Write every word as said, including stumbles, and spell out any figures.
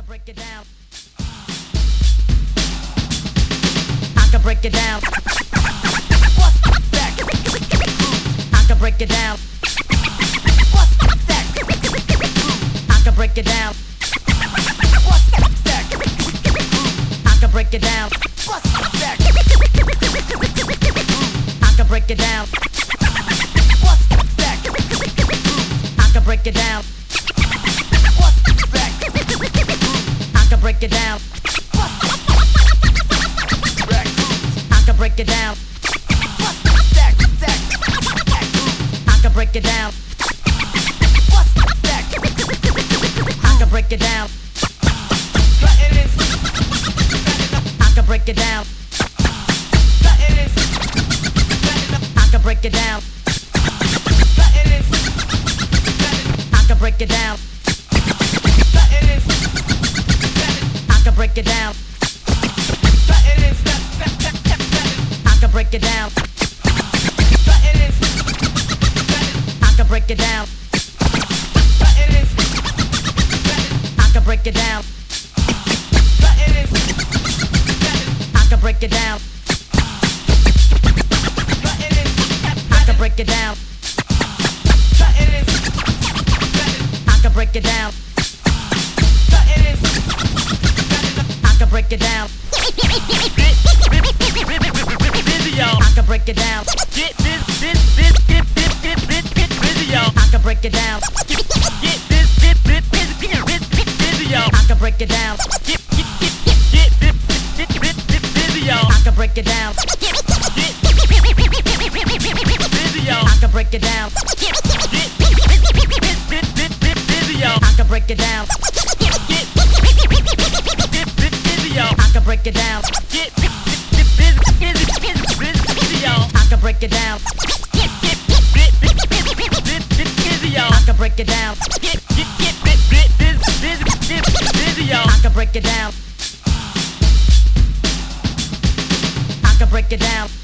break it down. I can break it down. What's that? I can break it down. What's that? I can break it down. What's that? I can break it down. What's that? I can break it down. What's that? I can break it down. What's that? I can break it down. I can break it down. What's that? I can break it down. What's that? I can break it down. I can break it down. I can break it down. I can break it down. I can break it down. I can break it down. I can break it down. I can break it down. I can break it down. I can break it down. I can break it down. I can break it down. I can break it down. Get this, this, this, this, this, this, this, this, busy, yo. I can break it down. Get this, this, this, this, this, this, this, busy, yo. I can break it down. Get, get, get, get, get this, this, this, this, this, busy, yo. I can break it down. Get, get, busy, yo. I can break it down. Get, this, this, this, this, busy, yo. I can break it down. Get, this, this, busy, yo. I can break it down. Get, this, this, busy, busy, busy, busy, yo. I can break it down. Get, get, this, this, this, busy, yo. I can break it down. Get, get, get, this, this, this, this, busy, yo. I can break it down. I can break it down.